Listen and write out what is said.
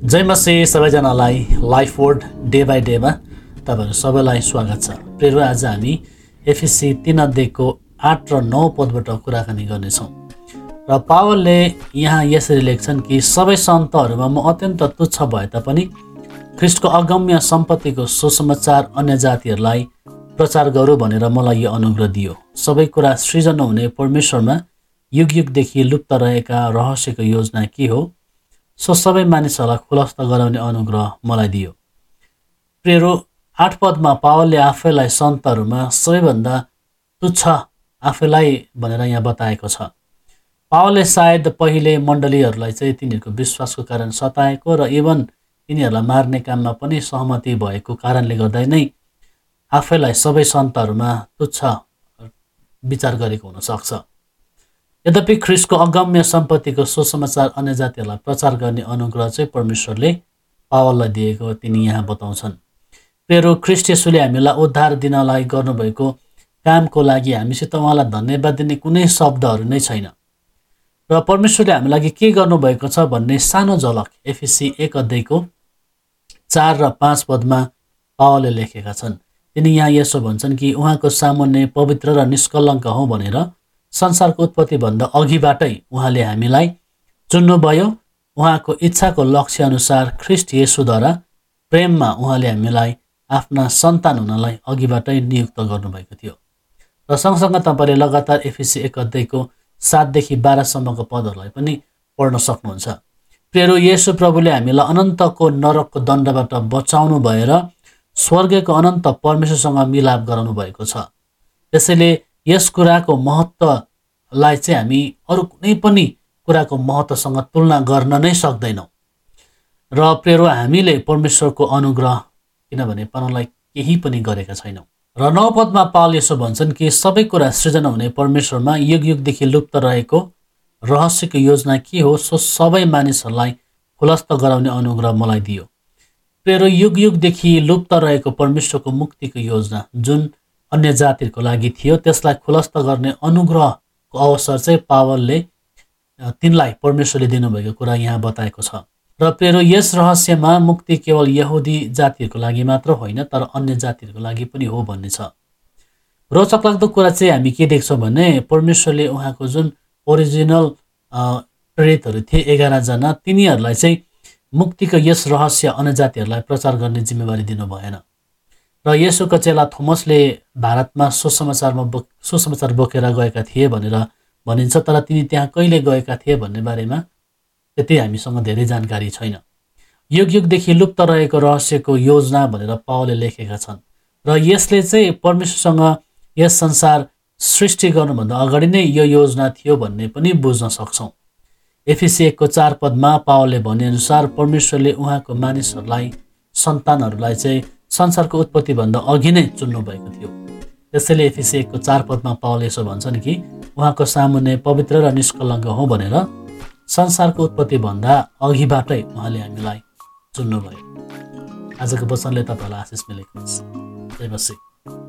जय मसी सबैजनालाई life word day by डेमा तपाईँहरू सबैलाई स्वागत छ। प्रिय आज हामी एफिसी 3 अध्यायको 8 र 9 पदबाट कुराकानी गर्नेछौँ। र पावलले यहाँ यसरी लेख्छन् कि सबै सन्तहरूमा म अत्यन्त तुच्छ भए तापनि ख्रिस्टको अगम्य सम्पत्तिको सुसमाचार अन्य जातिहरूलाई प्रचार गरौँ भनेर मलाई यो अनुग्रह दियो। सबै कुरा सृजना हुने परमेश्वरमा युग युगदेखि लुप्त रहेका रहस्यको योजना के हो, सो सबै मानिसहरूलाई खुलस्त गराउने अनुग्रह मलाई दियो। प्रियरो 8 पदमा पावलले आफैलाई सन्तहरूमा सबैभन्दा तुच्छ आफैलाई भनेर यहाँ बताएको छ। पावलले सायद पहिले मण्डलीहरूलाई चाहिँ तिनीहरूको विश्वासको कारण सताएको र इभन तिनीहरूलाई मार्ने काममा पनि सहमति भएको कारणले गर्दा नै आफैलाई सबै सन्तहरूमा तुच्छ विचार गरेको हुनसक्छ। यद्यपि ख्रिस्टको अगम्य सम्पत्तिको सुसमाचार अन्य जातिहरूलाई प्रचार गर्ने अनुग्रह चाहिँ परमेश्वरले पावललाई दिएको तिनी यहाँ बताउँछन्। प्रियरो ख्रिस्ट येशूले हामीलाई उद्धार दिनलाई गर्नुभएको कामको लागि हामीसित उहाँलाई धन्यवाद दिने कुनै शब्दहरू नै छैन। र परमेश्वरले हामी लागि के गर्नुभएको छ भन्ने सानो झलक एफिसी 1 अध्यायको 4 र 5 पदमा पावलले लेखेका छन्। तिनी यहाँ यसो भन्छन् कि उहाँको सामुन्ने पवित्र र निष्कलङ्क हौँ भनेर संसारको उत्पत्तिभन्दा अघिबाटै उहाँले हामीलाई चुन्नुभयो। उहाँको इच्छाको लक्ष्य अनुसार ख्रिस्ट येशूद्वारा प्रेममा उहाँले हामीलाई आफ्ना सन्तान हुनलाई अघिबाटै नियुक्त गर्नुभएको थियो। र सँगसँगै तपाईँले लगातार एफिसी 1 अध्यायको 7 देखि 12 सम्मको पदहरूलाई पनि पढ्न सक्नुहुन्छ। प्रियरो येशू प्रभुले हामीलाई अनन्तको नरकको दण्डबाट बचाउनु भएर स्वर्गको अनन्त परमेश्वरसँग मिलाप गराउनु भएको छ। त्यसैले यस कुराको महत्त्वलाई चाहिँ हामी अरू कुनै पनि कुराको महत्त्वसँग तुलना गर्न नै सक्दैनौँ। र प्रियरो हामीले परमेश्वरको अनुग्रह किनभने पाउनलाई केही पनि गरेका छैनौँ। र 9 पदमा पावल यसो भन्छन् कि सबै कुरा सृजना हुने परमेश्वरमा युग युगदेखि लुप्त रहेको रहस्यको योजना के हो, सो सबै मानिसहरूलाई खुलस्त गराउने अनुग्रह मलाई दियो। प्रियरो युग युगदेखि लुप्त रहेको परमेश्वरको मुक्तिको योजना जुन अन्य जातिहरूको लागि थियो, त्यसलाई खुलस्त गर्ने अनुग्रहको अवसर चाहिँ पावलले तिनलाई परमेश्वरले दिनुभएको कुरा यहाँ बताएको छ। र प्रियरो यस रहस्यमा मुक्ति केवल यहुदी जातिहरूको लागि मात्र होइन, तर अन्य जातिहरूको लागि पनि हो भन्ने छ। रोचक लाग्दो कुरा चाहिँ हामी के देख्छौँ भने परमेश्वरले उहाँको जुन ओरिजिनल प्रेरितहरू थिए 11 जना, तिनीहरूलाई चाहिँ मुक्तिको यस रहस्य अन्य जातिहरूलाई प्रचार गर्ने जिम्मेवारी दिनु भएन। र येशूको चेला थोमसले भारतमा सुसमाचार बोकेर गएका थिए भनेर भनिन्छ, तर तिनी त्यहाँ कहिले गएका थिए भन्ने बारेमा त्यति हामीसँग धेरै जानकारी छैन। युग युगदेखि लुप्त रहेको रहस्यको योजना भनेर पावलले लेखेका छन्। र यसले चाहिँ परमेश्वरसँग यस संसार सृष्टि गर्नुभन्दा अगाडि नै यो योजना थियो भन्ने पनि बुझ्न सक्छौँ। एफिसी 1 को 4 पदमा पावलले भनेअनुसार परमेश्वरले उहाँको मानिसहरूलाई सन्तानहरूलाई चाहिँ संसारको उत्पत्तिभन्दा अघि नै चुन्नुभएको थियो। त्यसैले एफिसी 1 को 4 पदमा पावलले यसो भन्छन् कि उहाँको सामुन्ने पवित्र र निष्कलङ्क हौँ भनेर संसारको उत्पत्तिभन्दा अघिबाटै उहाँले हामीलाई चुन्नुभयो। आजको वचनले तपाईँलाई आशिष मिलेको होस्। जय मसीह।